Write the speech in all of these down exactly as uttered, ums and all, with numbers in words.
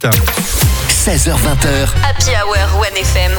seize heures vingt. Happy Hour One F M.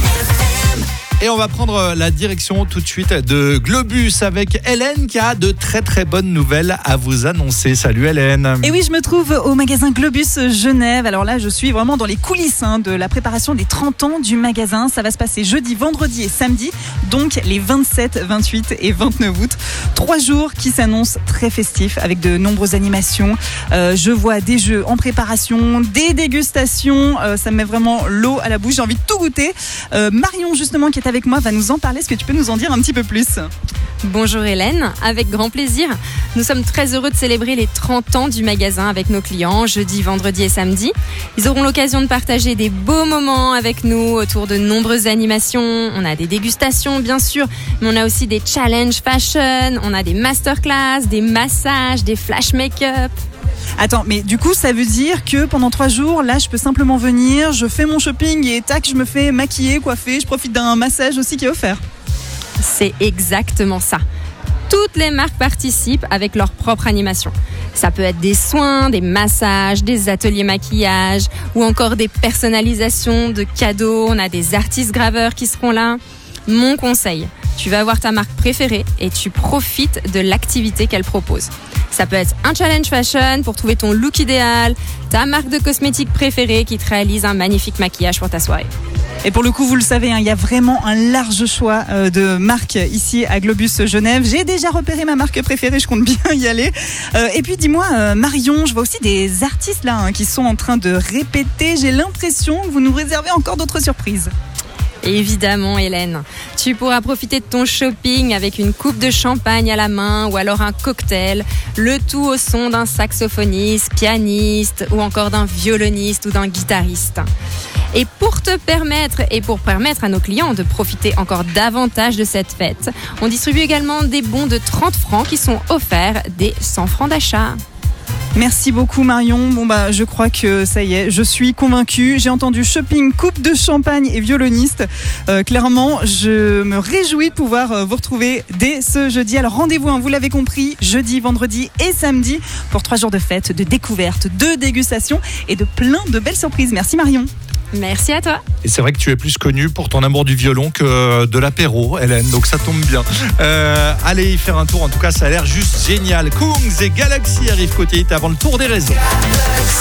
Et on va prendre la direction tout de suite de Globus avec Hélène qui a de très très bonnes nouvelles à vous annoncer. Salut Hélène. Et oui, je me trouve au magasin Globus Genève. Alors là, je suis vraiment dans les coulisses hein, de la préparation des trente ans du magasin. Ça va se passer jeudi, vendredi et samedi, donc les vingt-sept, vingt-huit et vingt-neuf août. Trois jours qui s'annoncent très festifs avec de nombreuses animations. Euh, je vois des jeux en préparation, des dégustations. Euh, ça me met vraiment l'eau à la bouche. J'ai envie de tout goûter. Euh, Marion, justement, qui est avec moi, va nous en parler. Est-ce que tu peux nous en dire un petit peu plus ? Bonjour Hélène, avec grand plaisir. Nous sommes très heureux de célébrer les trente ans du magasin avec nos clients, jeudi, vendredi et samedi. Ils auront l'occasion de partager des beaux moments avec nous autour de nombreuses animations. On a des dégustations bien sûr, mais on a aussi des challenges fashion, on a des masterclass, des massages, des flash make-up. Attends, mais du coup, ça veut dire que pendant trois jours, là, je peux simplement venir, je fais mon shopping et tac, je me fais maquiller, coiffer, je profite d'un massage aussi qui est offert. C'est exactement ça. Toutes les marques participent avec leur propre animation. Ça peut être des soins, des massages, des ateliers maquillage ou encore des personnalisations de cadeaux. On a des artistes graveurs qui seront là. Mon conseil, tu vas avoir ta marque préférée et tu profites de l'activité qu'elle propose. Ça peut être un challenge fashion pour trouver ton look idéal, ta marque de cosmétiques préférée qui te réalise un magnifique maquillage pour ta soirée. Et pour le coup, vous le savez, hein, il y a vraiment un large choix euh, de marques ici à Globus Genève. J'ai déjà repéré ma marque préférée, je compte bien y aller. Euh, et puis dis-moi, euh, Marion, je vois aussi des artistes là hein, qui sont en train de répéter. J'ai l'impression que vous nous réservez encore d'autres surprises. Évidemment Hélène, tu pourras profiter de ton shopping avec une coupe de champagne à la main ou alors un cocktail, le tout au son d'un saxophoniste, pianiste ou encore d'un violoniste ou d'un guitariste. Et pour te permettre et pour permettre à nos clients de profiter encore davantage de cette fête, on distribue également des bons de trente francs qui sont offerts dès cent francs d'achat. Merci beaucoup Marion. Bon bah je crois que ça y est, je suis convaincue. J'ai entendu shopping, coupe de champagne et violoniste. Euh, clairement, je me réjouis de pouvoir euh, vous retrouver dès ce jeudi. Alors rendez-vous, hein, vous l'avez compris, jeudi, vendredi et samedi pour trois jours de fête, de découverte, de dégustation et de plein de belles surprises. Merci Marion. Merci à toi. Et c'est vrai que tu es plus connue pour ton amour du violon que de l'apéro, Hélène, donc ça tombe bien. Euh, allez y faire un tour, en tout cas ça a l'air juste génial. Kungs et Galaxy arrivent côté hit avant le tour des réseaux.